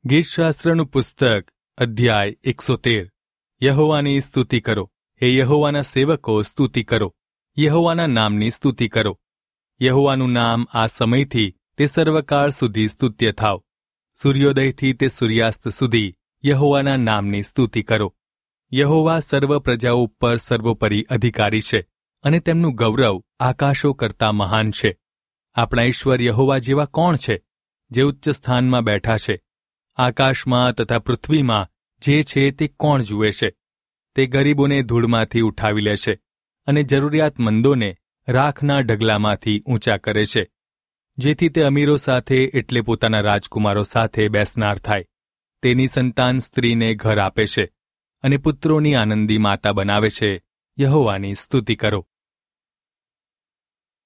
ગીતશાસ્ત્રનું પુસ્તક અધ્યાય 113. યહોવાની સ્તુતિ કરો. હે યહોવાના સેવકો, સ્તુતિ કરો. યહોવાના નામની સ્તુતિ કરો. યહોવાનું નામ આ સમયથી તે સર્વકાળ સુધી સ્તુત્ય થાવ. સૂર્યોદયથી તે સૂર્યાસ્ત સુધી યહોવાના નામની સ્તુતિ કરો. યહોવા સર્વ પ્રજાઓ ઉપર સર્વોપરી અધિકારી છે, અને તેમનું ગૌરવ આકાશો કરતાં મહાન છે. આપણા ઈશ્વર યહોવા જેવા કોણ છે, જે ઉચ્ચ સ્થાનમાં બેઠા છે? આકાશમાં તથા પૃથ્વીમાં જે છે તે કોણ જુએ છે? તે ગરીબોને ધૂળમાંથી ઉઠાવી લે છે, અને જરૂરિયાતમંદોને રાખના ઢગલામાંથી ઊંચા કરે છે, જેથી તે અમીરો સાથે એટલે પોતાના રાજકુમારો સાથે બેસનાર થાય. તેની સંતાન સ્ત્રીને ઘર આપે છે, અને પુત્રોની આનંદી માતા બનાવે છે. યહોવાની સ્તુતિ કરો.